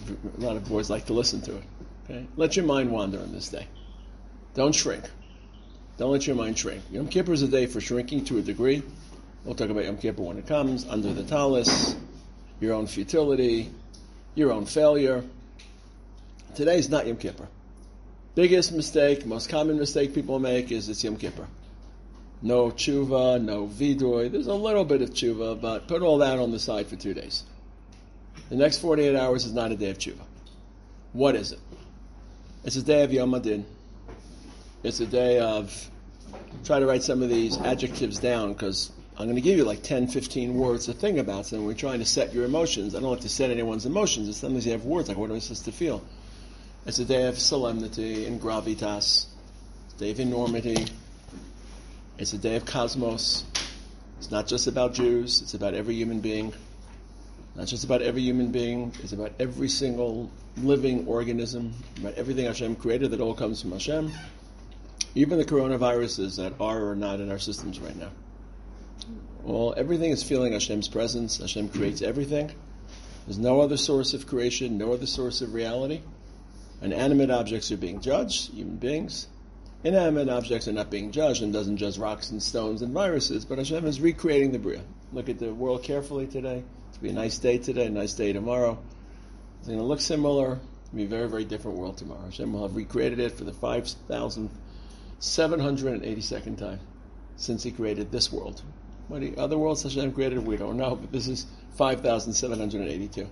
A lot of boys like to listen to it. Okay? Let your mind wander on this day. Don't shrink. Don't let your mind shrink. Yom Kippur is a day for shrinking to a degree. We'll talk about Yom Kippur when it comes, under the talus, your own futility, your own failure. Today is not Yom Kippur. Biggest mistake, most common mistake people make is it's Yom Kippur. No tshuva, no vidoy. There's a little bit of tshuva, but put all that on the side for 2 days. The next 48 hours is not a day of tshuva. What is it? It's a day of Yom Adin. It's a day of, try to write some of these adjectives down because I'm going to give you like 10, 15 words to think about. So when we're trying to set your emotions, I don't like to set anyone's emotions. It's sometimes you have words like, what am I supposed to feel? It's a day of solemnity and gravitas. It's a day of enormity. It's a day of cosmos. It's not just about Jews. It's about every human being. Not just about every human being. It's about every single living organism, about everything Hashem created that all comes from Hashem. Even the coronaviruses that are or not in our systems right now. Well, everything is feeling Hashem's presence. Hashem creates everything. There's no other source of creation, no other source of reality. Inanimate objects are being judged, human beings. Inanimate objects are not being judged and doesn't judge rocks and stones and viruses, but Hashem is recreating the Bria. Look at the world carefully today. It's going to be a nice day today, a nice day tomorrow. It's going to look similar. It's going to be a very, very different world tomorrow. Hashem will have recreated it for the 5,782nd time since He created this world. What other worlds Hashem created, we don't know, but this is 5,782.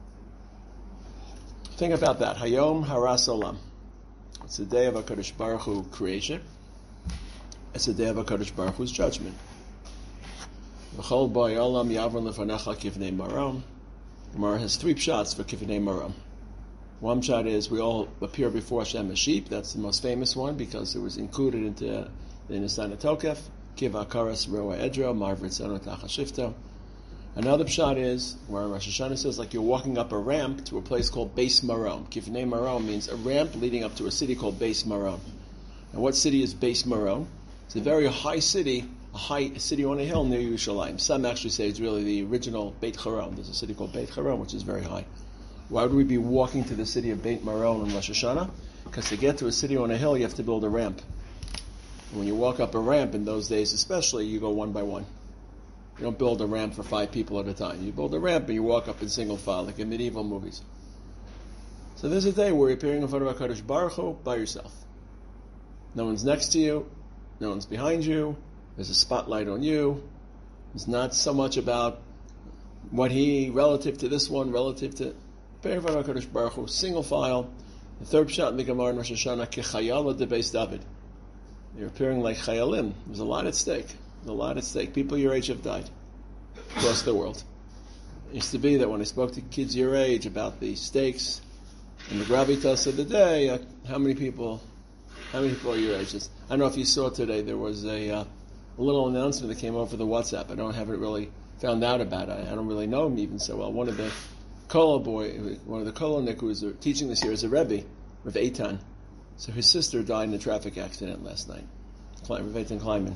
Think about that. Hayom Haras Olam. It's the day of HaKadosh Baruch Hu creation. It's the day of HaKadosh Baruch Hu's judgment. V'chol boi olam yavron lefanecha kivnei marom. Gemara has 3 pshat for kivnei marom. One pshat is we all appear before Hashem as sheep. That's the most famous one because it was included into the Nisan Tokef. Kiv akaras roa edro marvrit zono tachashifto. Another pshat is where Rosh Hashanah says like you're walking up a ramp to a place called Beis Marom. Kivnei Marom means a ramp leading up to a city called Beis Marom. And what city is Beis Marom? It's a very high city on a hill near Yerushalayim. Some actually say it's really the original Beit Charon. There's a city called Beit Charon, which is very high. Why would we be walking to the city of Beit Marom on Rosh Hashanah? Because to get to a city on a hill, you have to build a ramp. And when you walk up a ramp in those days especially, you go one by one. You don't build a ramp for 5 people at a time. You build a ramp and you walk up in single file, like in medieval movies. So there's a day where you're appearing in front of HaKadosh Baruch Hu by yourself. No one's next to you. No one's behind you. There's a spotlight on you. It's not so much about what he, relative to this one, relative to... Appearing in front of HaKadosh Baruch Hu, single file. The third pshat in the Gemara in Rosh Hashanah, Kechayala de Beis David. You're appearing like Chayalim. There's a lot at stake. There's a lot at stake. People your age have died across the world. It used to be that when I spoke to kids your age about the stakes and the gravitas of the day, how many people are your age? I don't know if you saw today, there was a little announcement that came over the WhatsApp. I haven't really found out about it. I don't really know him even so well. One of the Kolonik who was teaching this year is a Rebbe, Rav Eitan. So his sister died in a traffic accident last night. Rav Eitan Kleiman.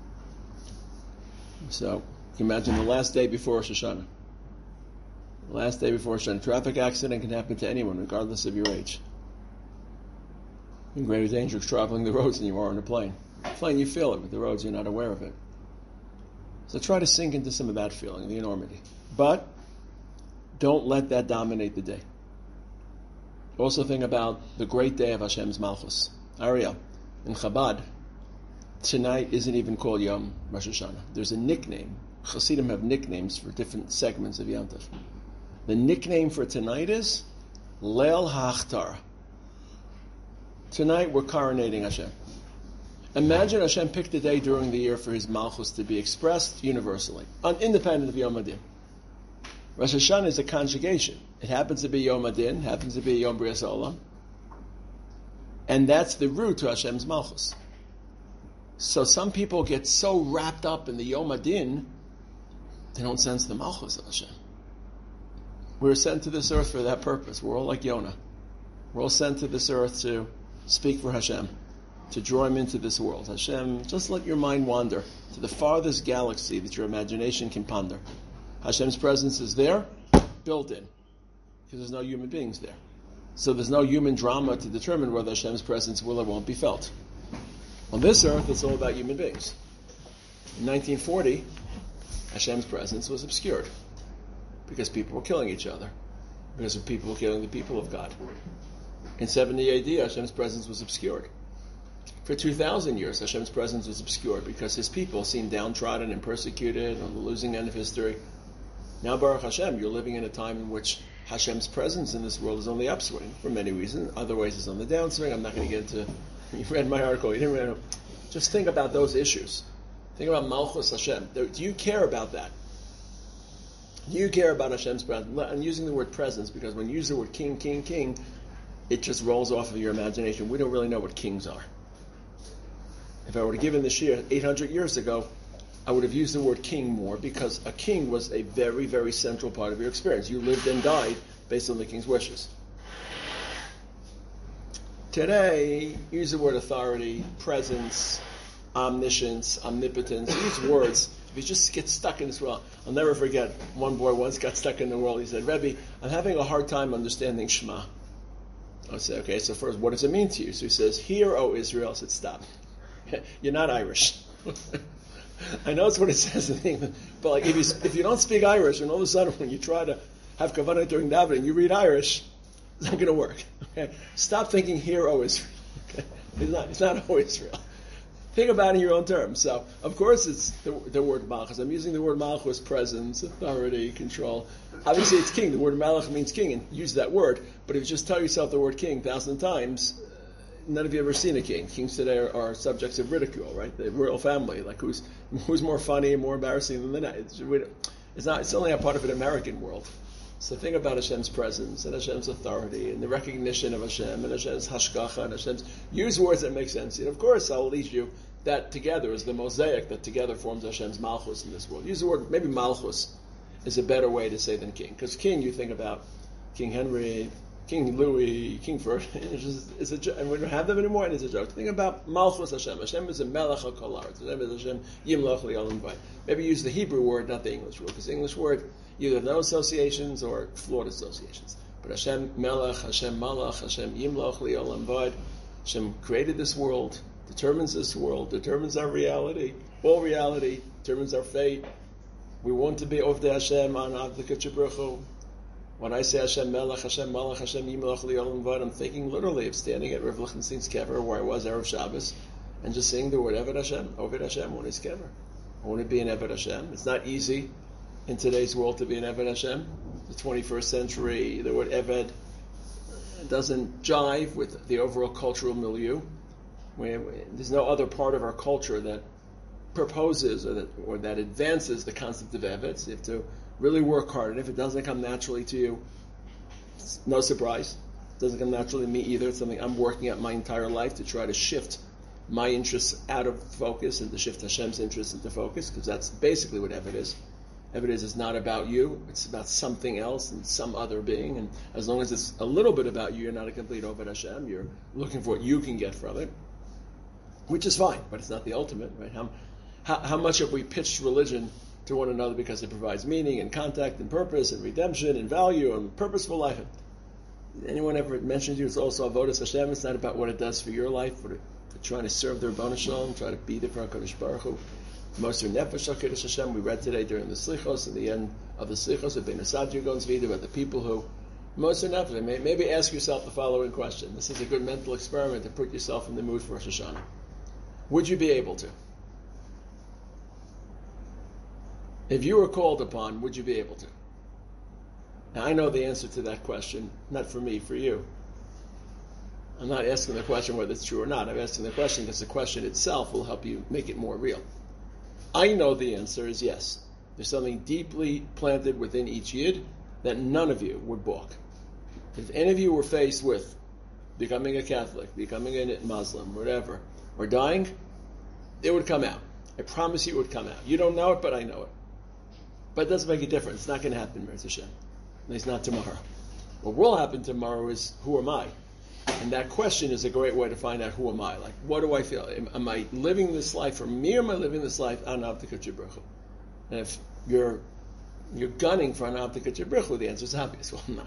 So, you can imagine the last day before Rosh Hashanah. The last day before Rosh Hashanah. Traffic accident can happen to anyone, regardless of your age. In greater danger of traveling the roads than you are on a plane. Plane, you feel it, but the roads, you're not aware of it. So try to sink into some of that feeling, the enormity. But, don't let that dominate the day. Also think about the great day of Hashem's Malchus. Ariel, in Chabad, tonight isn't even called Yom Rosh Hashanah. There's a nickname. Hasidim have nicknames for different segments of Yom Tov. The nickname for tonight is Leil HaHachtar. Tonight we're coronating Hashem. Imagine Hashem picked a day during the year for His Malchus to be expressed universally, independent of Yom Adin. Rosh Hashanah is a conjugation. It happens to be Yom Adin, happens to be Yom Brias Olam, and that's the root to Hashem's Malchus. So some people get so wrapped up in the Yom Adin, they don't sense the Malchus of Hashem. We're sent to this earth for that purpose. We're all like Yonah. We're all sent to this earth to speak for Hashem, to draw Him into this world. Hashem, just let your mind wander to the farthest galaxy that your imagination can ponder. Hashem's presence is there, built in. because there's no human beings there. So there's no human drama to determine whether Hashem's presence will or won't be felt. On this earth, it's all about human beings. In 1940, Hashem's presence was obscured because people were killing each other, because of people killing the people of God. In 70 AD, Hashem's presence was obscured. For 2,000 years, Hashem's presence was obscured because his people seemed downtrodden and persecuted on the losing end of history. Now, Baruch Hashem, you're living in a time in which Hashem's presence in this world is on the upswing for many reasons. Other ways it's on the downswing. I'm not going to get into. You read my article. You didn't read it. Just think about those issues. Think about Malchus Hashem. Do you care about that? Do you care about Hashem's presence? I'm using the word presence because when you use the word king, king, king, it just rolls off of your imagination. We don't really know what kings are. If I were to give in this year 800 years ago, I would have used the word king more because a king was a very, very central part of your experience. You lived and died based on the king's wishes. Today, use the word authority, presence, omniscience, omnipotence. Use words. If you just get stuck in this world, I'll never forget, one boy once got stuck in the world. He said, Rebbe, I'm having a hard time understanding Shema. I said, okay, so first, what does it mean to you? So he says, Hear, O Israel. I said, stop. You're not Irish. I know it's what it says in England, but like if you don't speak Irish, and all of a sudden when you try to have kavanah during davening, you read Irish, it's not going to work. Okay? Stop thinking, Hear, O Israel. Okay? It's not O Israel. Think about it in your own terms. So, of course, it's the word malchus. I'm using the word malchus, presence, authority, control. Obviously, it's king. The word malach means king, and use that word. But if you just tell yourself the word king 1,000 times, none of you have ever seen a king. Kings today are subjects of ridicule, right? The royal family, like who's more funny and more embarrassing than the next. It's only a part of an American world. So think about Hashem's presence and Hashem's authority and the recognition of Hashem and Hashem's hashgacha and Hashem's... Use words that make sense. And of course, I'll lead you that together is the mosaic that together forms Hashem's malchus in this world. Use the word, maybe malchus is a better way to say than king. Because king, you think about King Henry, King Louis, King Ferdinand, it's a joke, and we don't have them anymore, and it's a joke. Think about Malchus Hashem. Hashem is a melech HaKol Haaretz. Hashem is Hashem Yimloch Li'olam Vayit. Maybe use the Hebrew word, not the English word, because the English word either no associations or flawed associations. But Hashem Melech, Hashem Malach, Hashem Yimloch Li'olam Vayit. Hashem created this world, determines this world, determines our reality, all reality, determines our fate. We want to be Ovdei Hashem on Avdei Baruch Hu. When I say Hashem Melech, Hashem Malach, Hashem Yimloch Li'olam Vayit, I'm thinking literally of standing at Rav Lichtenstein's kever, where I was Erev Shabbos, and just saying the word Eved Hashem, Oved Hashem, on his kever. I want to be an Eved Hashem. It's not easy in today's world to be an Eved Hashem. The 21st century, the word Eved doesn't jive with the overall cultural milieu. There's no other part of our culture that proposes or that advances the concept of Eved. So you have to really work hard, and if it doesn't come naturally to you, it's no surprise. It doesn't come naturally to me either. It's something I'm working at my entire life to try to shift my interests out of focus and to shift Hashem's interests into focus, because that's basically what Eved is. Eved is not about you, it's about something else and some other being, and as long as it's a little bit about you, you're not a complete Oved Hashem, you're looking for what you can get from it, which is fine, but it's not the ultimate, right? How much have we pitched religion to one another because it provides meaning and contact and purpose and redemption and value and purposeful life? Anyone ever mentioned to you it's also avodas Hashem? It's not about what it does for your life, but trying to serve the Rebbeinu Shalom, try to be there for HaKadosh Baruch Hu. Moser Nefesh HaKadosh Hashem, we read today during the Slichos, at the end of the Slichos, with Ben Asadju Gons Vida, about the people who Moser Nefesh. Maybe ask yourself the following question. This is a good mental experiment to put yourself in the mood for Rosh Hashanah. Would you be able to? If you were called upon, would you be able to? Now, I know the answer to that question, not for me, for you. I'm not asking the question whether it's true or not. I'm asking the question because the question itself will help you make it more real. I know the answer is yes. There's something deeply planted within each Yid that none of you would balk. If any of you were faced with becoming a Catholic, becoming a Muslim, whatever, or dying, it would come out. I promise you it would come out. You don't know it, but I know it. But it doesn't make a difference. It's not going to happen, Mirz Hashem. At least not tomorrow. What will happen tomorrow is, who am I? And that question is a great way to find out, who am I? Like, what do I feel? Am I living this life for me, or am I living this life on Avdei Baruch Hu? And if you're gunning for an Avdei Baruch Hu, the answer is obvious. Well, I'm not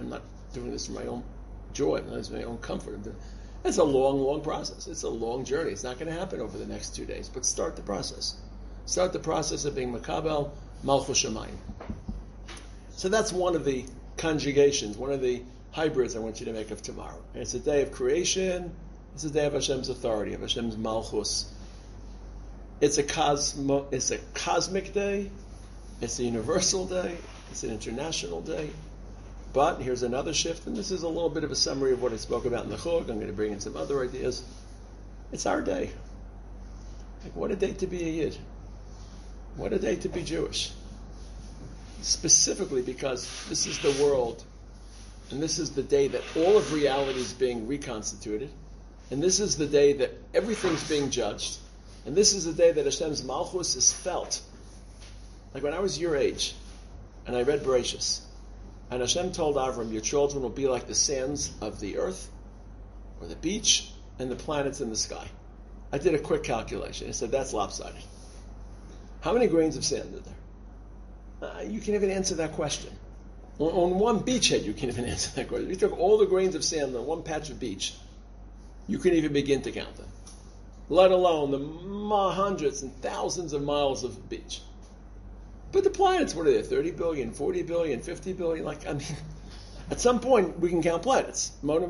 doing this for my own joy, for my own comfort. It's a long, long process. It's a long journey. It's not going to happen over the next 2 days, but start the process. Start the process of being Makabel Malchus Shamayim. So that's one of the conjugations, one of the hybrids I want you to make of tomorrow. And it's a day of creation. It's a day of Hashem's authority, of Hashem's Malchus. It's a cosmic day. It's a universal day. It's an international day. But here's another shift, and this is a little bit of a summary of what I spoke about in the Chug. I'm going to bring in some other ideas. It's our day. Like, what a day to be a Yid. What a day to be Jewish. Specifically because this is the world, and this is the day that all of reality is being reconstituted, and this is the day that everything's being judged, and this is the day that Hashem's Malchus is felt. Like when I was your age, and I read Bereshis, and Hashem told Avram, your children will be like the sands of the earth, or the beach, and the planets in the sky. I did a quick calculation. I said, that's lopsided. How many grains of sand are there? You can't even answer that question. On one beachhead, you can't even answer that question. You took all the grains of sand on one patch of beach. You couldn't even begin to count them. Let alone the hundreds and thousands of miles of beach. But the planets, what are they? 30 billion, 40 billion, 50 billion? At some point, we can count planets. Not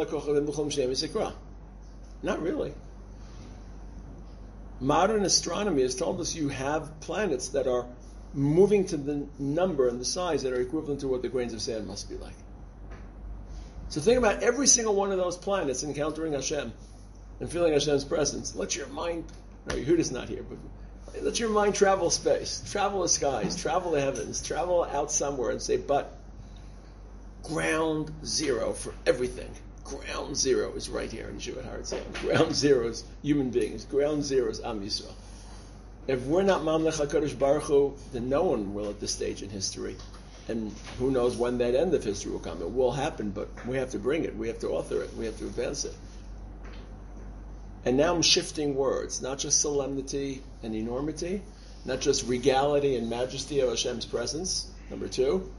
really. Modern astronomy has told us you have planets that are moving to the number and the size that are equivalent to what the grains of sand must be like. So think about every single one of those planets encountering Hashem and feeling Hashem's presence. Let your mind, no, Yehuda's not here, but let your mind travel space, travel the skies, travel the heavens, travel out somewhere and say, but ground zero for everything. Ground zero is right here in Yeshivat Har Etzion. Ground zero is human beings. Ground zero is Am Yisrael. If we're not Mamlech HaKadosh Baruch Hu, then no one will at this stage in history. And who knows when that end of history will come. It will happen, but we have to bring it. We have to author it. We have to advance it. And now I'm shifting words, not just solemnity and enormity, not just regality and majesty of Hashem's presence, number 2,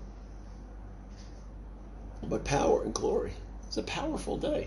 but power and glory. It's a powerful day.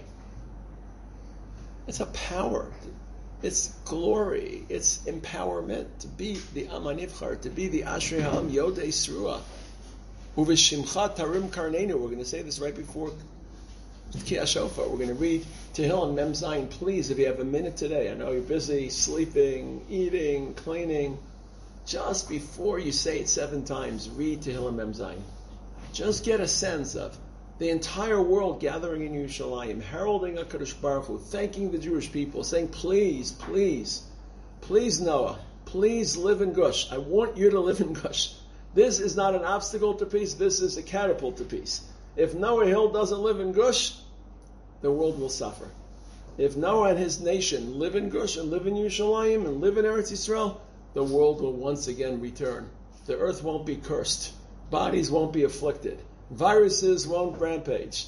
It's a power. It's glory. It's empowerment to be the Am HaNivchar, to be the Ashrei Ha'am Yodei Sruah. Uveshimcha Tarim Karneinu. We're going to say this right before Tkiya Shofar. We're going to read Tehillim Mem Zayin. Please, if you have a minute today, I know you're busy, sleeping, eating, cleaning. Just before you say it 7 times, read Tehillim Mem Zayin. Just get a sense of the entire world gathering in Yerushalayim, heralding HaKadosh Baruch Hu, thanking the Jewish people, saying, please, please, please, Noah, please live in Gush. I want you to live in Gush. This is not an obstacle to peace, this is a catapult to peace. If Noah Hill doesn't live in Gush, the world will suffer. If Noah and his nation live in Gush and live in Yerushalayim and live in Eretz Yisrael, the world will once again return. The earth won't be cursed. Bodies won't be afflicted. Viruses won't rampage.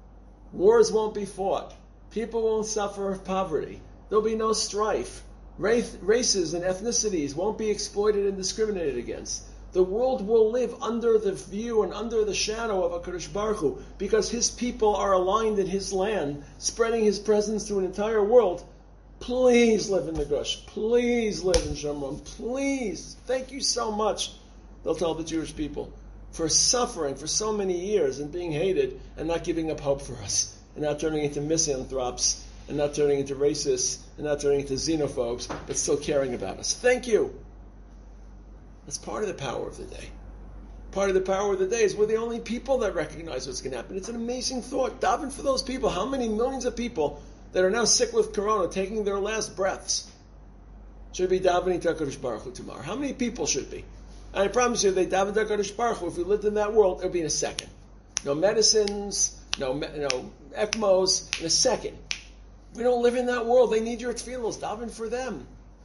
Wars won't be fought. People won't suffer poverty. There'll be no strife. Races and ethnicities won't be exploited and discriminated against. The world will live under the view and under the shadow of HaKadosh Baruch Hu because His people are aligned in His land, spreading His presence to an entire world. Please live in the Gush. Please live in Shomron. Please. Thank you so much, they'll tell the Jewish people, for suffering for so many years and being hated and not giving up hope for us and not turning into misanthropes and not turning into racists and not turning into xenophobes, but still caring about us. Thank you. That's part of the power of the day. Part of the power of the day is we're the only people that recognize what's going to happen. It's an amazing thought. Daven for those people. How many millions of people that are now sick with corona, taking their last breaths, should be davening to HaKadosh Baruch Hu tomorrow? How many people should be? And I promise you, they daven to HaKadosh Baruch Hu. If we lived in that world, it would be in a second. No medicines, no ECMOs, in a second. We don't live in that world. They need your tefillos. Daven for them.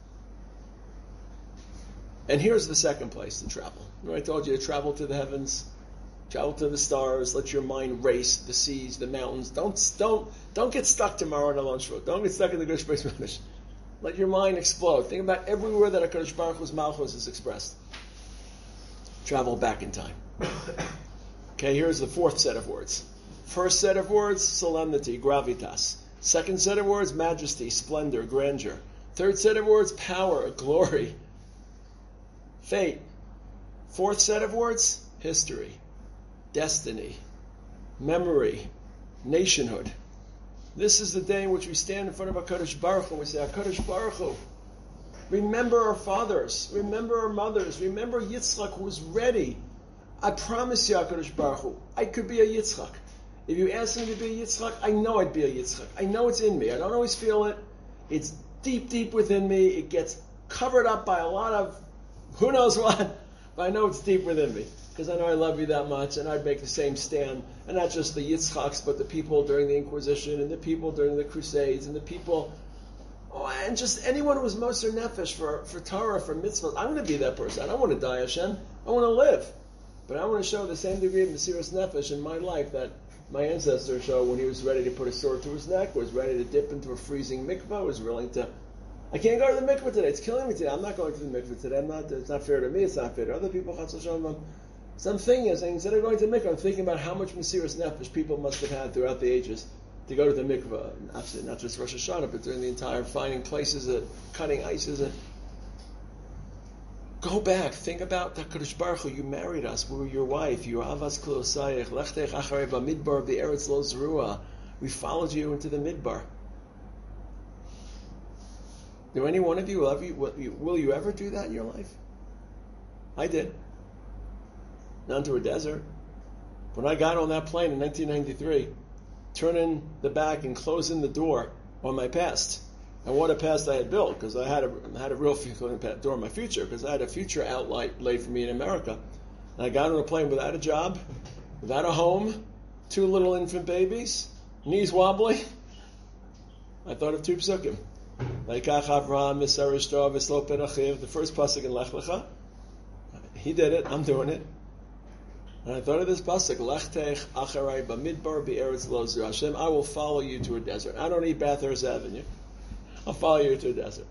And here's the second place to travel. Remember I told you to travel to the heavens, travel to the stars, let your mind race the seas, the mountains. Don't get stuck tomorrow on a lunch road. Don't get stuck in the Gush Beis Medrash. Let your mind explode. Think about everywhere that HaKadosh Baruch Hu's Malchus is expressed. Travel back in time. Okay, here's the 4th set of words. First set of words, solemnity, gravitas. Second set of words, majesty, splendor, grandeur. Third set of words, power, glory, fate. Fourth set of words, history, destiny, memory, nationhood. This is the day in which we stand in front of HaKadosh Baruch Hu and we say, HaKadosh Baruch Hu, remember our fathers, remember our mothers, remember Yitzchak who was ready. I promise you, HaKadosh Baruch Hu, I could be a Yitzchak. If you ask me to be a Yitzchak, I know I'd be a Yitzchak. I know it's in me. I don't always feel it. It's deep, deep within me. It gets covered up by a lot of who knows what, but I know it's deep within me. Because I know I love you that much, and I'd make the same stand. And not just the Yitzchaks, but the people during the Inquisition, and the people during the Crusades, and the people, and just anyone who was Moser Nefesh for Torah, for mitzvot. I want to be that person. I don't want to die, Hashem. I want to live. But I want to show the same degree of Mesiras Nefesh in my life that my ancestor showed when he was ready to put a sword to his neck, was ready to dip into a freezing mikvah, was willing to... I can't go to the mikvah today. It's killing me today. I'm not going to the mikvah today. It's not fair to me. It's not fair to other people. So I'm thinking, instead of going to the mikvah, I'm thinking about how much Mesiras Nefesh people must have had throughout the ages to go to the mikvah. Not just Rosh Hashanah, but during the entire finding places, cutting ices. Go back. Think about HaKadosh Baruch Hu. You married us. We were your wife. You were Avas Klosayich. Lechtech Acharei Bamidbar of the Eretz Lo Zerua. We followed you into the Midbar. Do any one of you will you ever do that in your life? I did. Not into a desert. When I got on that plane in 1993, turning the back and closing the door on my past. And what a past I had built, because I had a real door on my future, because I had a future outlet laid for me in America. And I got on a plane without a job, without a home, 2 little infant babies, knees wobbly. I thought of 2 psukim. Laikach Avraham Misarishto V'Slo Penachiv, the first pasuk in Lech Lecha. He did it, I'm doing it. And I thought of this pasuk, Lechtech Acharei Bamidbar Be'eretz Lo Zerua. Hashem, I will follow you to a desert. I don't need Bathurst Avenue. I'll follow you to a desert.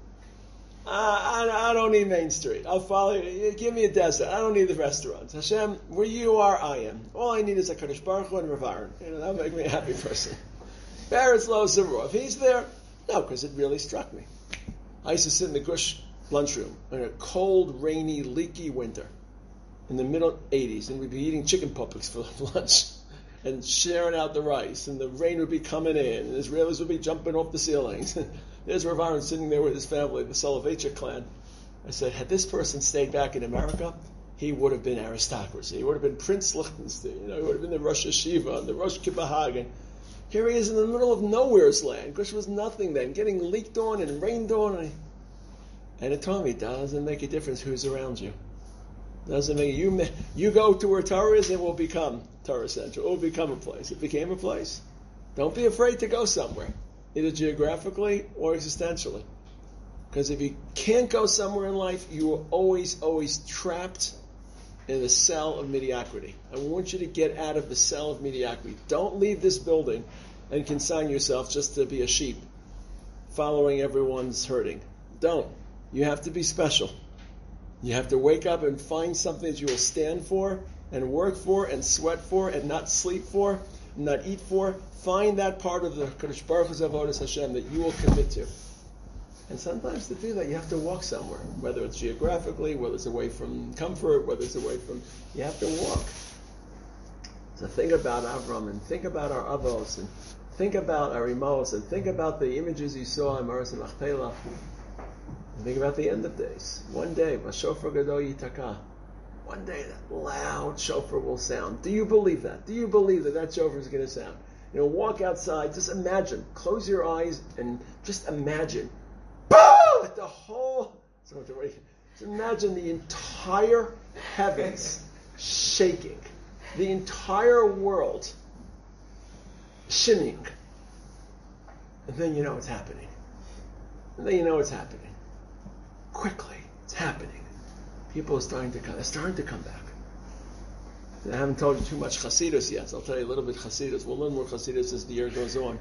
I don't need Main Street. I'll follow you. Give me a desert. I don't need the restaurants. Hashem, where you are, I am. All I need is a HaKadosh Baruch Hu and Rav Aaron. That'll make me a happy person. Be'eretz Lo Zerua. If he's there, no, because it really struck me. I used to sit in the Gush lunchroom in a cold, rainy, leaky winter in the middle 80s, and we'd be eating chicken puppets for lunch and sharing out the rice, and the rain would be coming in, and Israelis would be jumping off the ceilings. There's Rav Aaron sitting there with his family, the Soloveitchik clan. I said, had this person stayed back in America, he would have been aristocracy. He would have been Prince Liechtenstein. He would have been the Rosh Hashiva and the Rosh Kippah Hagen. Here he is in the middle of nowhere's land. Gush was nothing then, getting leaked on and rained on. And it told me, it doesn't make a difference who's around you. Doesn't make you go to where Torah is, it will become Torah Central. It will become a place. It became a place. Don't be afraid to go somewhere, either geographically or existentially. Because if you can't go somewhere in life, you are always, always trapped in the cell of mediocrity. I want you to get out of the cell of mediocrity. Don't leave this building and consign yourself just to be a sheep, following everyone's herding. Don't. You have to be special. You have to wake up and find something that you will stand for and work for and sweat for and not sleep for, and not eat for. Find that part of the Kadosh Baruch Hu's Avodas Hashem that you will commit to. And sometimes to do that, you have to walk somewhere, whether it's geographically, whether it's away from comfort, whether it's away from... You have to walk. So think about Avram, and think about our Avos, and think about our Imos, and think about the images you saw in Maris and Machpelah. And think about the end of days. One day, Vashofar Gadol Yitaka. One day, that loud shofar will sound. Do you believe that? Do you believe that shofar is going to sound? Walk outside, just imagine. Close your eyes and just imagine. Boom! The whole... Just imagine the entire heavens shaking. The entire world shimmying. And then you know it's happening. Quickly, it's happening. People are starting to come. They're starting to come back. I haven't told you too much Chasidus yet, so I'll tell you a little bit Chasidus. We'll learn more Chasidus as the year goes on.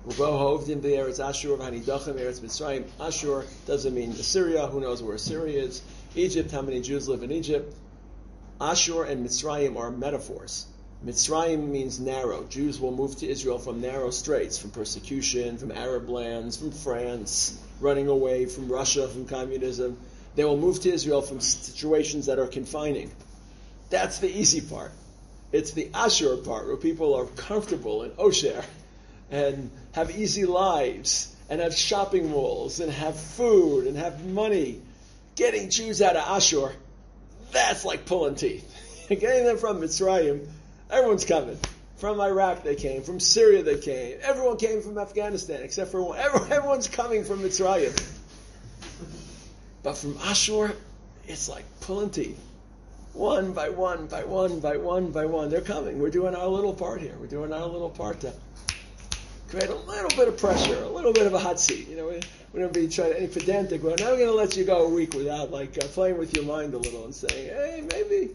Ashur doesn't mean Assyria. Who knows where Assyria is? Egypt, how many Jews live in Egypt? Ashur and Mitzrayim are metaphors. Mitzrayim means narrow. Jews will move to Israel from narrow straits, from persecution, from Arab lands, from France, running away from Russia, from communism. They will move to Israel from situations that are confining. That's the easy part. It's the Ashur part, where people are comfortable in Osher and have easy lives and have shopping malls and have food and have money. Getting Jews out of Ashur, that's like pulling teeth. Getting them from Mitzrayim, everyone's coming. From Iraq they came, from Syria they came. Everyone came from Afghanistan except for one. Everyone's coming from Mitzrayim. But from Ashur, it's like pulling teeth. One by one, by one, by one, by one. They're coming. We're doing our little part here. We're doing our little part to create a little bit of pressure, a little bit of a hot seat. You know, we don't be trying to any pedantic. Well, now we're going to let you go a week without playing with your mind a little and saying, hey, maybe,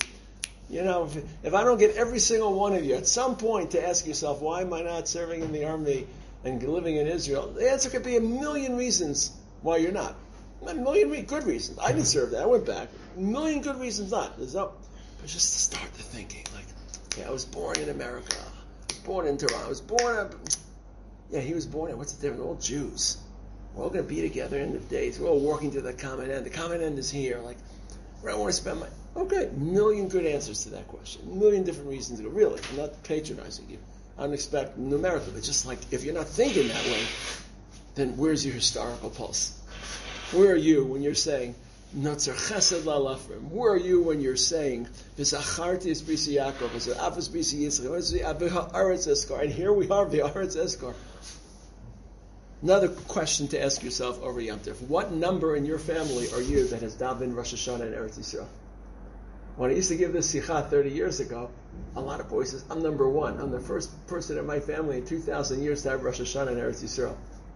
if I don't get every single one of you at some point to ask yourself, why am I not serving in the army and living in Israel? The answer could be a million reasons why you're not. A million good reasons. I didn't serve that. I went back. A million good reasons not. But just to start the thinking, I was born in America. Born in Tehran. I was born. He was born. What's the difference? We're all Jews. We're all going to be together in the days. We're all working to the common end. The common end is here. Where I want to spend my. Okay, a million good answers to that question. A million different reasons to go. Really, I'm not patronizing you. I don't expect numerically, but just if you're not thinking that way, then where's your historical pulse? Where are you when you're saying, Notzer Chesed Lalafrim? Where are you when you're saying, V'zacharti es B'isi Yaakov, V'za'afas B'isi Yitzchak, V'ha'aretz Eskar, and here we are, V'ha'aretz Eskar. Another question to ask yourself over Yom Tov. What number in your family are you that has davened Rosh Hashanah in Eretz Yisrael? When I used to give this Sikha 30 years ago, a lot of boys says, I'm number one. I'm the first person in my family in 2,000 years to have Rosh Hashanah in Eretz Yisrael.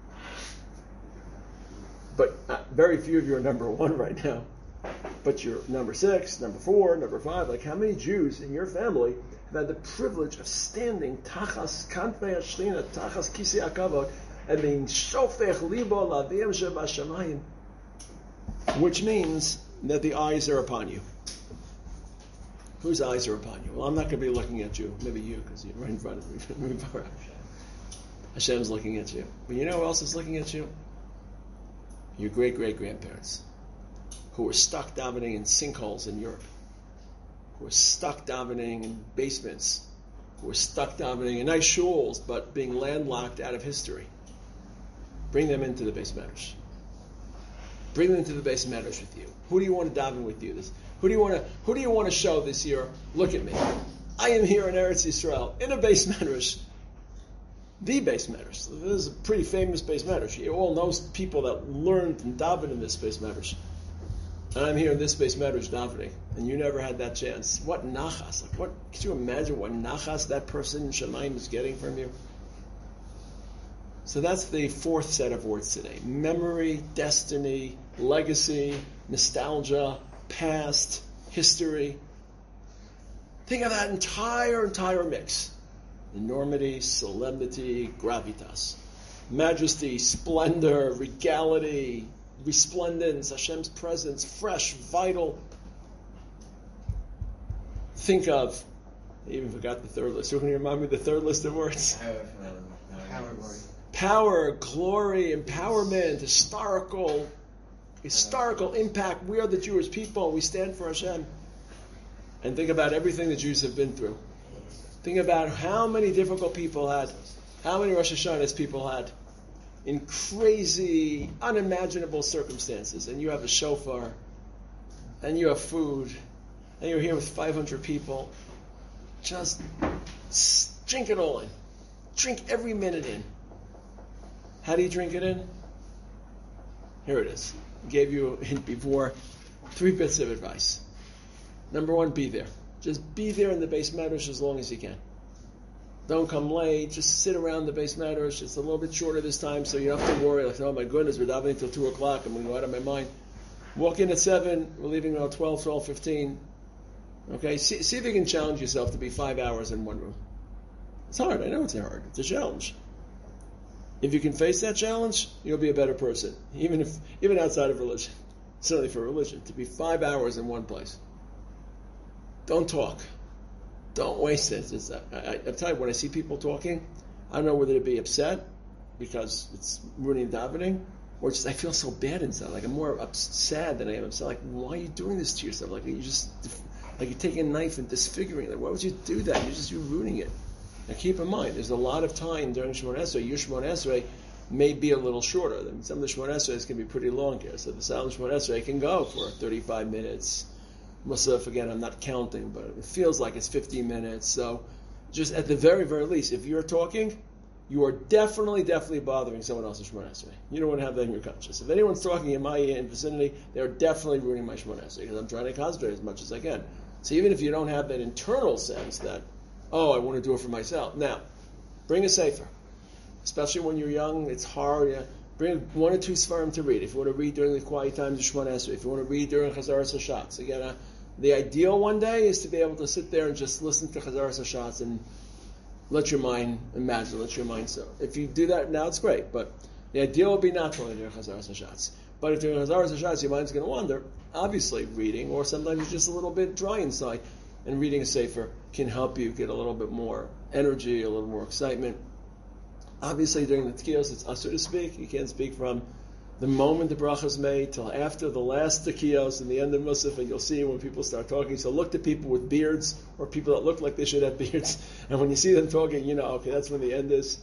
But very few of you are number one right now. But you're number 6, number 4, number 5. How many Jews in your family have had the privilege of standing tachas kanfei hashchina, tachas kisei hakavod, and being shofech libo lavim shebashamayim, which means that the eyes are upon you. Whose eyes are upon you? Well, I'm not going to be looking at you. Maybe you, because you're right in front of me. Hashem's looking at you. But you know who else is looking at you? Your great-great-grandparents, who were stuck davening in sinkholes in Europe, who were stuck davening in basements, who were stuck davening in nice shuls, but being landlocked out of history. Bring them into the Beis Medrash. Bring them into the Beis Medrash with you. Who do you want to daven with you? Who do you want to show this year? Look at me. I am here in Eretz Yisrael in a Beis Medrash. The Beis Medrash. This is a pretty famous Beis Medrash. You all know people that learned and davened in this Beis Medrash. And I'm here in this Beis Medrash davening, and you never had that chance. What nachas? Could you imagine what nachas that person in Shemayim is getting from you? So that's the fourth set of words today. Memory, destiny, legacy, nostalgia, past, history. Think of that entire mix. Enormity, solemnity, gravitas. Majesty, splendor, regality, resplendence, Hashem's presence, fresh, vital. Think of, I even forgot the third list. Who can you remind me of the third list of words? Power, glory, empowerment, historical impact. We are the Jewish people. We stand for Hashem. And think about everything the Jews have been through. Think about how many difficult people had, how many Rosh Hashanahs people had in crazy, unimaginable circumstances. And you have a shofar, and you have food, and you're here with 500 people. Just drink it all in. Drink every minute in. How do you drink it in? Here it is. I gave you a hint before. 3 bits of advice. Number 1, be there. Just be there in the Beis Medrash as long as you can. Don't come late. Just sit around the Beis Medrash. It's a little bit shorter this time, so you don't have to worry. Oh my goodness, we're davening until 2 o'clock. I'm going to go out of my mind. Walk in at 7. We're leaving around 12:15. Okay? See if you can challenge yourself to be 5 hours in one room. It's hard. I know it's hard. It's a challenge. If you can face that challenge, you'll be a better person. Even outside of religion. Certainly for religion. To be 5 hours in one place. Don't talk. Don't waste it. I'm telling you, when I see people talking, I don't know whether to be upset because it's ruining davening, or just I feel so bad inside. Like I'm more sad than I am upset. Like, why are you doing this to yourself? Like you're taking a knife and disfiguring it. Like, why would you do that? You're ruining it. Now keep in mind, there's a lot of time during Shemona Esrei. Your Shemona Esrei may be a little shorter. Some of the Shemona Esreis can be pretty long here. So the silent Shemona Esrei can go for 35 minutes. Musaf, again, I'm not counting, but it feels like it's 15 minutes. So just at the very, very least, if you're talking, you are definitely bothering someone else's Shemona Esrei. You don't want to have that in your conscience. If anyone's talking in my vicinity, they're definitely ruining my Shemona Esrei because I'm trying to concentrate as much as I can. So even if you don't have that internal sense that, I want to do it for myself. Now, bring a sefer. Especially when you're young, it's hard. Yeah. Bring 1 or 2 svarim to read. If you want to read during the quiet times of Shemona Esrei, if you want to read during Chazaras HaShatz. Again, the ideal one day is to be able to sit there and just listen to Chazaras HaShatz and let your mind imagine, let your mind so. If you do that now, it's great. But the ideal would be not to only during Chazaras HaShatz. But if during Chazaras HaShatz your mind's going to wander, obviously reading, or sometimes you're just a little bit dry inside, and reading a sefer can help you get a little bit more energy, a little more excitement. Obviously, during the Tekiyos, it's asur to speak. You can't speak from the moment the bracha is made till after the last Tekiyos and the end of Musaf, and you'll see when people start talking. So look to people with beards or people that look like they should have beards. And when you see them talking, okay, that's when the end is.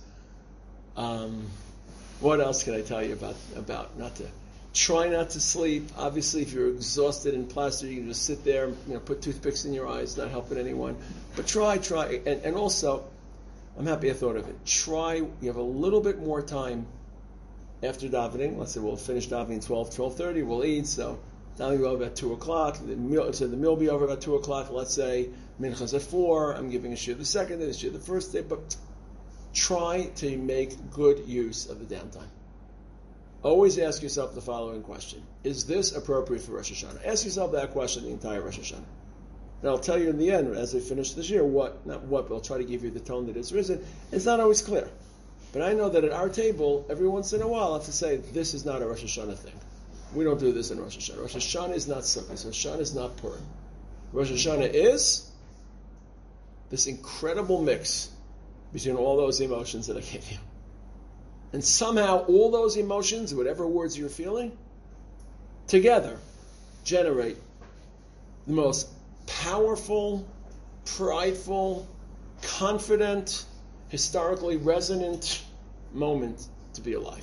What else can I tell you about not to try not to sleep? Obviously, if you're exhausted and plastered, you can just sit there, put toothpicks in your eyes, not helping anyone. But try, and also, I'm happy I thought of it. Try, you have a little bit more time after davening. Let's say we'll finish davening 12:30, we'll eat, so davening will be about 2 o'clock. The meal will be over about 2 o'clock. Let's say mincha's at 4, I'm giving a shir the second day, a shir the first day, but try to make good use of the downtime. Always ask yourself the following question. Is this appropriate for Rosh Hashanah? Ask yourself that question the entire Rosh Hashanah. And I'll tell you in the end, as I finish this year, but I'll try to give you the tone that it's risen. It's not always clear. But I know that at our table, every once in a while, I have to say, this is not a Rosh Hashanah thing. We don't do this in Rosh Hashanah. Rosh Hashanah is not Sukkot. Rosh Hashanah is not Purim. Rosh Hashanah is this incredible mix between all those emotions that I gave you. And somehow all those emotions, whatever words you're feeling, together generate the most powerful, prideful, confident, historically resonant moment to be alive.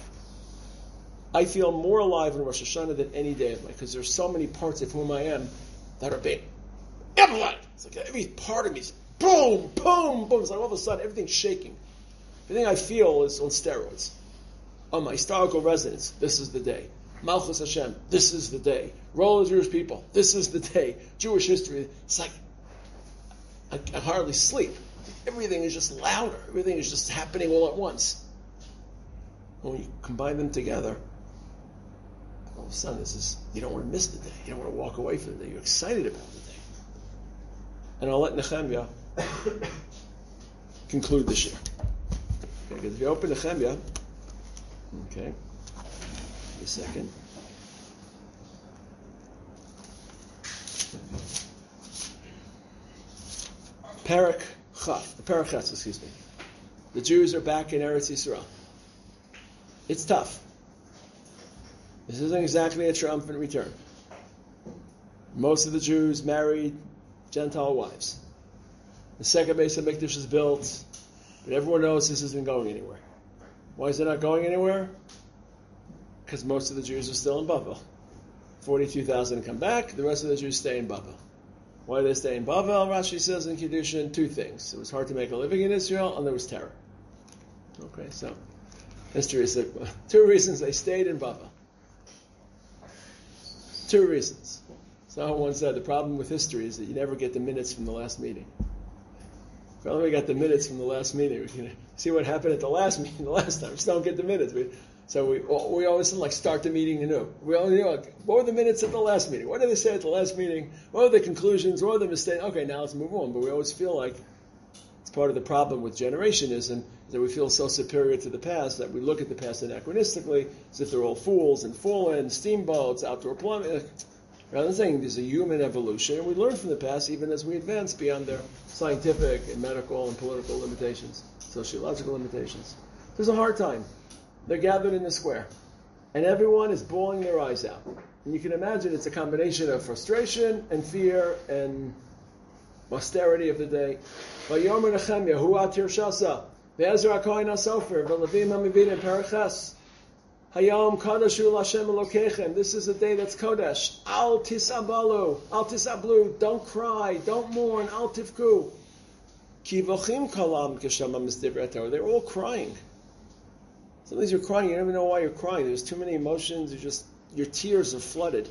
I feel more alive in Rosh Hashanah than any day of life because there's so many parts of whom I am that are being amplified. It's like every part of me is boom, boom, boom. It's like all of a sudden everything's shaking. Everything I feel is on steroids. My historical resonance, this is the day. Malchus Hashem, this is the day. Roll of Jewish people, this is the day. Jewish history, it's like I hardly sleep. Everything is just louder. Everything is just happening all at once. When you combine them together, all of a sudden you don't want to miss the day. You don't want to walk away from the day. You're excited about the day. And I'll let Nehemiah conclude this year. Okay, because if you open Nehemiah, okay, a second. Parak Ches, excuse me. The Jews are back in Eretz Yisrael. It's tough. This isn't exactly a triumphant return. Most of the Jews married Gentile wives. The second base of Mikdash is built, but everyone knows this isn't going anywhere. Why is it not going anywhere? Because most of the Jews are still in Bavel. 42,000 come back, the rest of the Jews stay in Bavel. Why do they stay in Bavel? Rashi says in Kiddushin 2 things. It was hard to make a living in Israel, and there was terror. Okay, so history said 2 reasons they stayed in Bavel. 2 reasons. Someone said the problem with history is that you never get the minutes from the last meeting. If we only got the minutes from the last meeting, we can see what happened at the last meeting the last time. We just don't get the minutes. So we always start the meeting anew. We only know what were the minutes at the last meeting? What did they say at the last meeting? What were the conclusions? What were the mistakes? Okay, now let's move on. But we always feel like it's part of the problem with generationism, that we feel so superior to the past that we look at the past anachronistically, as if they're all fools and fallen, steamboats, outdoor plumbing. Rather than saying there's a human evolution, and we learn from the past even as we advance beyond their scientific and medical and political limitations, sociological limitations. There's a hard time. They're gathered in the square, and everyone is bawling their eyes out. And you can imagine it's a combination of frustration and fear and austerity of the day. Vayomer Nehemiah, hu atir shasa, ve'ezra kohen hasofer, ve'levim hamividim paraches. Hayom Kadashu Lashem Elokechem. This is a day that's Kodesh. Al tisabalu, al tisablu. Don't cry, don't mourn. Al tifku. Kivochim kalam keshama misdivret. They're all crying. Sometimes you're crying, you don't even know why you're crying. There's too many emotions. Your tears are flooded.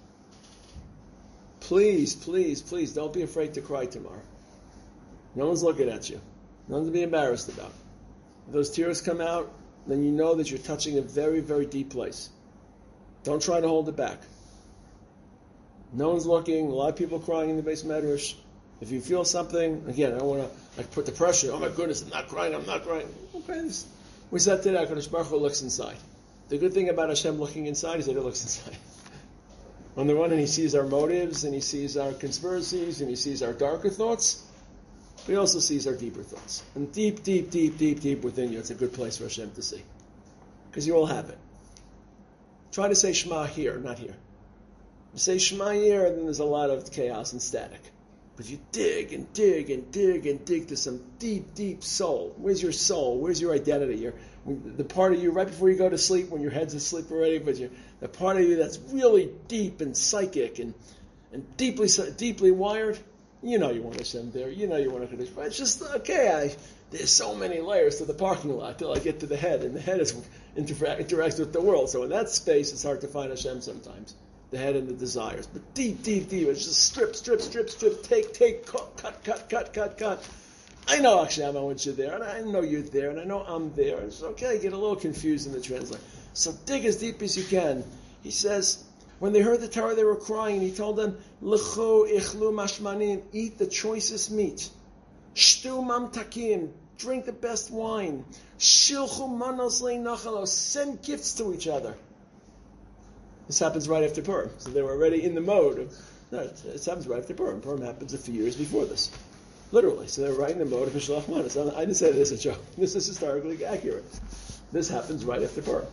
Please, please, please, don't be afraid to cry tomorrow. No one's looking at you. Nothing to be embarrassed about. If those tears come out, then you know that you're touching a very, very deep place. Don't try to hold it back. No one's looking. A lot of people crying in the base medrash. If you feel something, again, I don't want to put the pressure. Oh my goodness, I'm not crying. Okay, we said today, HaKadosh Baruch Hu looks inside. The good thing about Hashem looking inside is that He looks inside. On the one hand, He sees our motives, and He sees our conspiracies, and He sees our darker thoughts. But He also sees our deeper thoughts. And deep, deep, deep, deep, deep within you, it's a good place for Hashem to see. Because you all have it. Try to say Shema here, not here. You say Shema here, and then there's a lot of chaos and static. But you dig and dig and dig and dig to some deep, deep soul. Where's your soul? Where's your identity? The part of you right before you go to sleep, when your head's asleep already, but the part of you that's really deep and psychic and deeply wired. You know you want Hashem there. You know you want to Kaddish. But it's just, okay, there's so many layers to the parking lot till I get to the head. And the head interacts with the world. So in that space, it's hard to find Hashem sometimes. The head and the desires. But deep, deep, deep, it's just strip, take, cut. I know Hashem, I want you there. And I know you're there. And I know I'm there. It's okay, get a little confused in the translation. So dig as deep as you can. He says, when they heard the Torah, they were crying. He told them, "L'chu ichlu mashmanim, eat the choicest meat. Shtu mamtakim, drink the best wine. Shilchu manos le'nachalos, send gifts to each other." This happens right after Purim. So they were already in the mode of, it happens right after Purim. Purim happens a few years before this. Literally. So they were right in the mode of Mishlach Manos. I didn't say this as a joke. This is historically accurate. This happens right after Purim.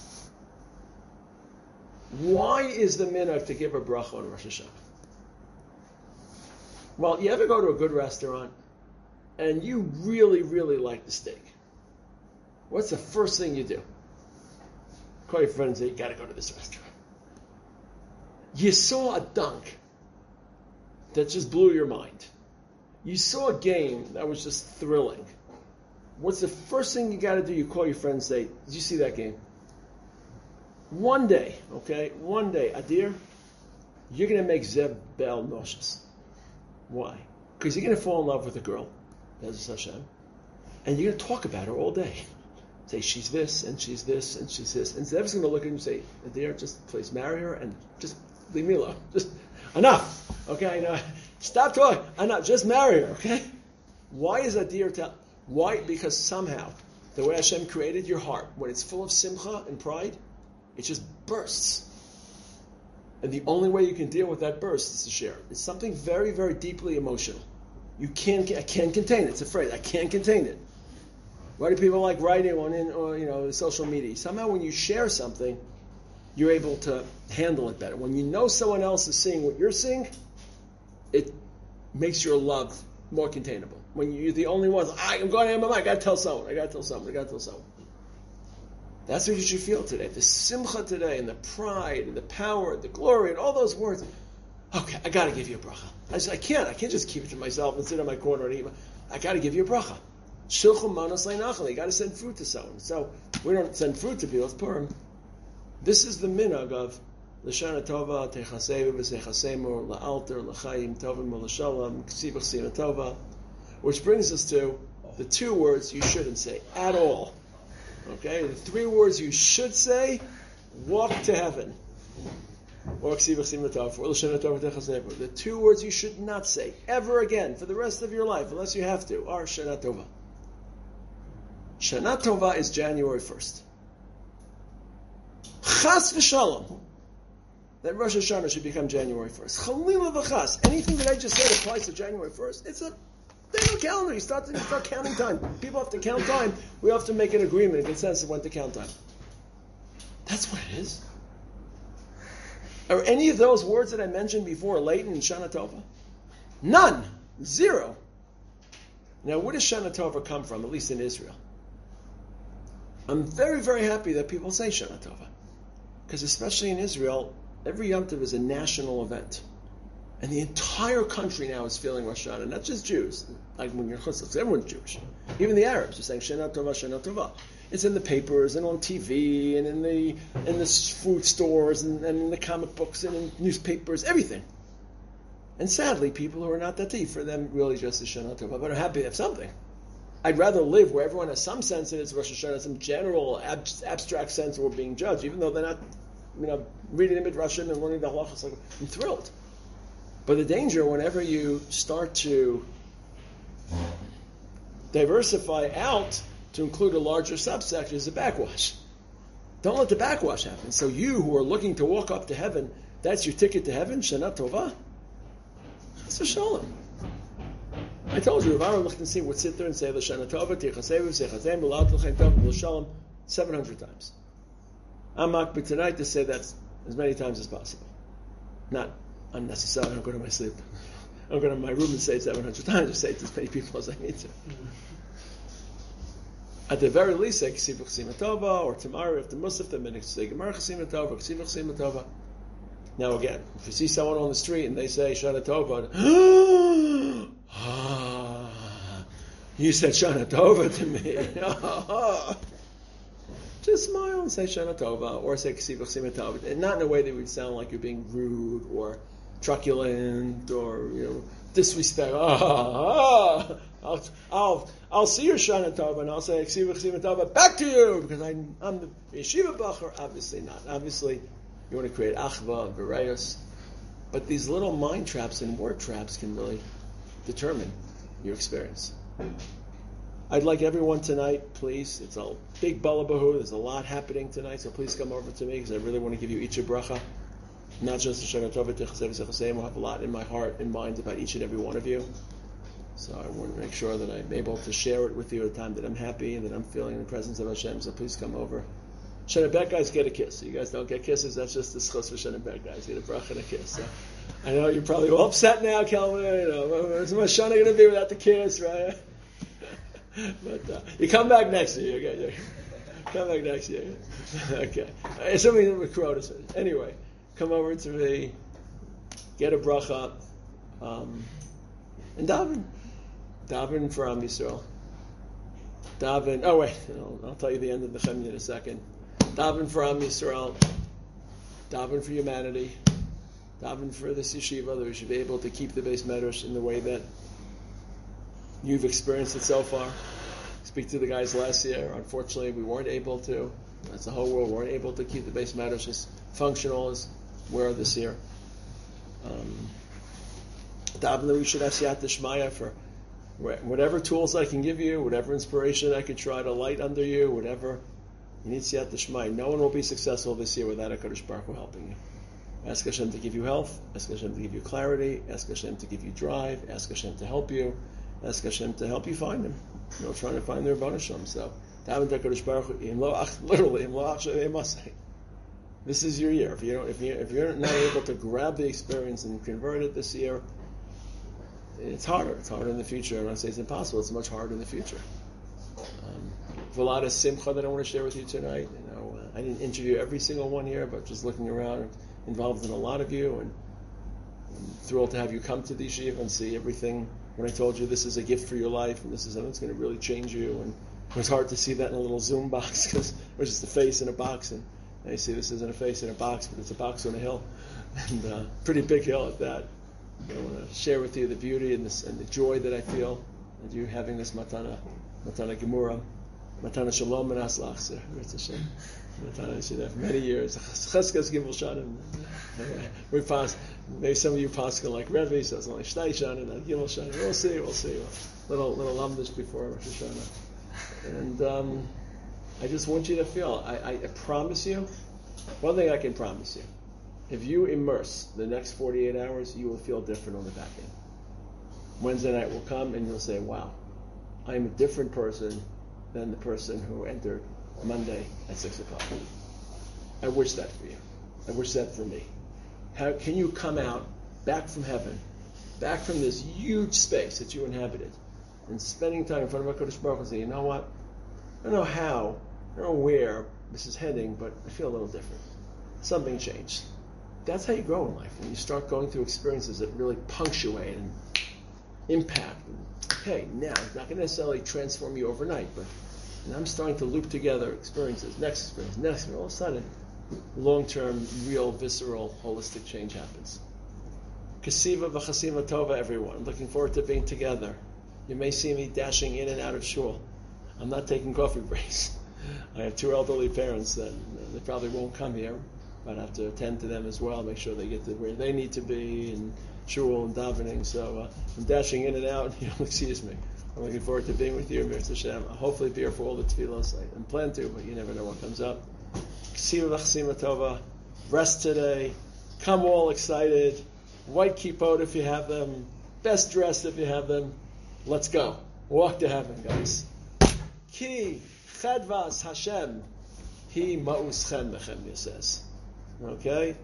Why is the minhag to give a bracha on Rosh Hashanah? Well, you ever go to a good restaurant and you really, really like the steak? What's the first thing you do? Call your friend and say, you got to go to this restaurant. You saw a dunk that just blew your mind. You saw a game that was just thrilling. What's the first thing you got to do? You call your friend and say, did you see that game? One day, Adir, you're going to make Zeb Bel nauseous. Why? Because you're going to fall in love with a girl, Bezos Hashem, and you're going to talk about her all day. Say, she's this, and she's this, and she's this. And Zeb's going to look at you and say, Adir, just please marry her, and just leave me alone. Just, enough, okay? No, stop talking, enough, just marry her, okay? Why is Adir why? Because somehow, the way Hashem created your heart, when it's full of simcha and pride, it just bursts. And the only way you can deal with that burst is to share it. It's something very, very deeply emotional. I can't contain it. It's a phrase. I can't contain it. Why do people like writing on social media? Somehow when you share something, you're able to handle it better. When you know someone else is seeing what you're seeing, it makes your love more containable. When you're the only one, I'm going to have my mind. I got to tell someone. That's what you should feel today. The simcha today, and the pride, and the power, and the glory, and all those words. Okay, I got to give you a bracha. I can't just keep it to myself and sit in my corner and eat. I got to give you a bracha. Shilchu manos le'nachal. You got to send fruit to someone. So we don't send fruit to people. It's Purim. This is the minhag of l'shana tova techaseva v'sechasemu la'alter l'chaim tovim u'l'shalom ksibach sina tova, which brings us to the two words you shouldn't say at all. Okay, the three words you should say: walk to heaven, or the two words you should not say ever again for the rest of your life, unless you have to, are Shana Tova. Shana Tova is January 1st. Chas v'shalom. that Rosh Hashanah should become January 1st. Chalila v'chas. Anything that I just said applies to January 1st. It's a daily calendar. You start counting time. People have to count time. We have to make an agreement, a consensus when to count time. That's what it is. Are any of those words that I mentioned before latent in Shana Tova? None. Zero. Now, where does Shana Tova come from, at least in Israel? I'm very, very happy that people say Shana Tova. Because especially in Israel, every Yom Tov is a national event. And the entire country now is feeling Rosh Hashanah, not just Jews. Like when you're Chutz, everyone's Jewish. Even the Arabs are saying Shana Tova, Shana Tova. It's in the papers and on TV and in the food stores and in the comic books and in newspapers, everything. And sadly, people who are not Dati, for them, really just is Shana Tova. But I'm happy to have something. I'd rather live where everyone has some sense that it's Rosh Hashanah, some general abstract sense of we're being judged, even though they're not, reading the Midrashim and learning the halachas. Like, I'm thrilled. But the danger, whenever you start to diversify out to include a larger subsection, is a backwash. Don't let the backwash happen. So you who are looking to walk up to heaven, that's your ticket to heaven, Shana Tova. That's a shalom. I told you, Rav Aaron Lichtenstein would sit there and say L'Shana Tova, Tichasevu, Sechazem, L'Lav L'Chaim Tov, L'Shalom, 700 times. I'm makbid tonight to say that as many times as possible. Not unnecessarily. I don't go to my sleep. I don't go to my room and say it 700 times. I say it to as many people as I need to. At the very least, say Ksiv Chasima Tova, or tomorrow after Musaf, the minute say Gemara Chasima Tova, Ksiv Chasima Tova. Now again, if you see someone on the street and they say Shana Tova, you said Shana Tova to me. Just smile and say Shana Tova, or say Ksiv Chasima Tova, and not in a way that would sound like you're being rude or truculent or disrespect. I'll see your Shana Tova and I'll say Ksiv Chasima Tova back to you because I'm the yeshiva bacher. Obviously not. Obviously, you want to create achva and berayos, but these little mind traps and word traps can really determine your experience. I'd like everyone tonight, please. It's a big balabahu. There's a lot happening tonight, so please come over to me because I really want to give you each a bracha. Not just the Shana Tova, Tichasev, Sechasem. I have a lot in my heart and mind about each and every one of you. So I want to make sure that I'm able to share it with you at a time that I'm happy and that I'm feeling the presence of Hashem. So please come over. Shana Bet guys get a kiss. You guys don't get kisses. That's just the schos for Shana Bet guys. Get a bracha and a kiss. So I know you're probably all upset now, Kelvin. What's my Shana going to be without the kiss, right? But you come back next year. Okay, come back next year. Okay. It's something with Kurotis. Anyway, come over to me, get a bracha, and daven for Am Yisrael. Daven. Oh wait, I'll tell you the end of the Chemya in a second. Daven for Am Yisrael. Daven for humanity. Daven for this yeshiva that we should be able to keep the Beis Medrash in the way that you've experienced it so far. Speak to the guys last year. Unfortunately, we weren't able to. As the whole world, weren't able to keep the Beis Medrash as functional as we are this year. Daven that we should have Siyata Shmaya for whatever tools I can give you, whatever inspiration I could try to light under you, whatever. You need Siyata Shmaya. No one will be successful this year without HaKadosh Baruch Hu helping you. Ask Hashem to give you health. Ask Hashem to give you clarity. Ask Hashem to give you drive. Ask Hashem to help you. Ask Hashem to help you find Him. Trying to find the Rebbeinu Shalom. So, literally, this is your year. If you're not able to grab the experience and convert it this year, it's harder. It's harder in the future. I don't want to say it's impossible. It's much harder in the future. There's a lot of simcha that I want to share with you tonight. I didn't interview every single one here, but just looking around, involved in a lot of you, and I'm thrilled to have you come to the yeshiva and see everything. When I told you this is a gift for your life and this is something that's going to really change you, and it was hard to see that in a little Zoom box because it was just a face in a box, and now you see this isn't a face in a box, but it's a box on a hill, and pretty big hill at that. I want to share with you the beauty and the joy that I feel that you having this matana gemura, matana shalom and aslach, sir. Matana should have many years. Cheskas gimel shanim. We pass. Maybe some of you pass like Rebbe, so it's only shtay shanim, not gimel shanim. We'll see. Little lamdish before Rosh Hashanah. And I just want you to feel. I promise you. One thing I can promise you. If you immerse the next 48 hours, you will feel different on the back end. Wednesday night will come and you'll say, wow, I am a different person than the person who entered Monday at 6 o'clock. I wish that for you. I wish that for me. How can you come out back from heaven, back from this huge space that you inhabited, and spending time in front of HaKadosh Baruch Hu and say, you know what? I don't know how, I don't know where this is heading, but I feel a little different. Something changed. That's how you grow in life. When you start going through experiences that really punctuate and impact. Okay, now it's not going to necessarily transform you overnight, but I'm starting to loop together experiences, next experience. All of a sudden, long-term, real, visceral, holistic change happens. Kasiva v'chasiva tova, everyone. Looking forward to being together. You may see me dashing in and out of shul. I'm not taking coffee breaks. I have 2 elderly parents that they probably won't come here, but I have to attend to them as well, make sure they get to where they need to be, and shul and davening. So I'm dashing in and out. Excuse me. I'm looking forward to being with you, Mirz Hashem. I'll hopefully be here for all the tefillos. I plan to, but you never know what comes up. Kasiva v'chasima tova. Rest today. Come all excited. White kippot if you have them. Best dressed if you have them. Let's go. Walk to heaven, guys. Ki chedvas Hashem. He ma'uschem Nehemiah says. Okay?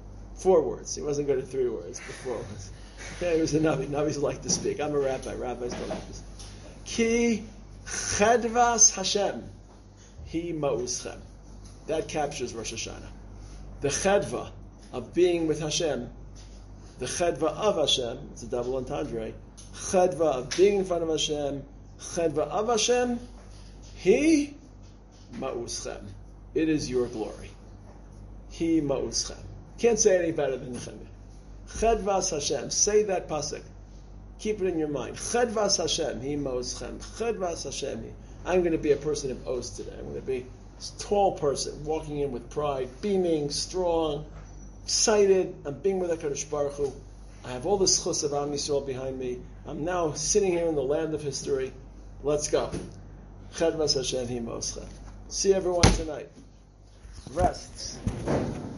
4 words. He wasn't good at 3 words, but 4 words. Okay, he was a Navi. Navis like to speak. I'm a rabbi. Rabbis don't like to speak. Ki chedvas Hashem. He ma'uschem. That captures Rosh Hashanah. The chedva of being with Hashem, the chedva of Hashem, it's a double entendre, chedva of being in front of Hashem, chedva of Hashem, He ma'uschem. It is your glory. He ma'uschem. Can't say any better than Nehemiah. Chedvas Hashem. Say that pasuk. Keep it in your mind. Chedvas Hashem. He ma'uschem. Chedvas Hashem. I'm going to be a person of oaths today. I'm going to be a tall person, walking in with pride, beaming, strong, excited. I'm being with HaKadosh Baruch Hu. I have all the schus of Am Yisrael behind me. I'm now sitting here in the land of history. Let's go. Chedvas Hashem. He ma'uschem. See everyone tonight. Rest.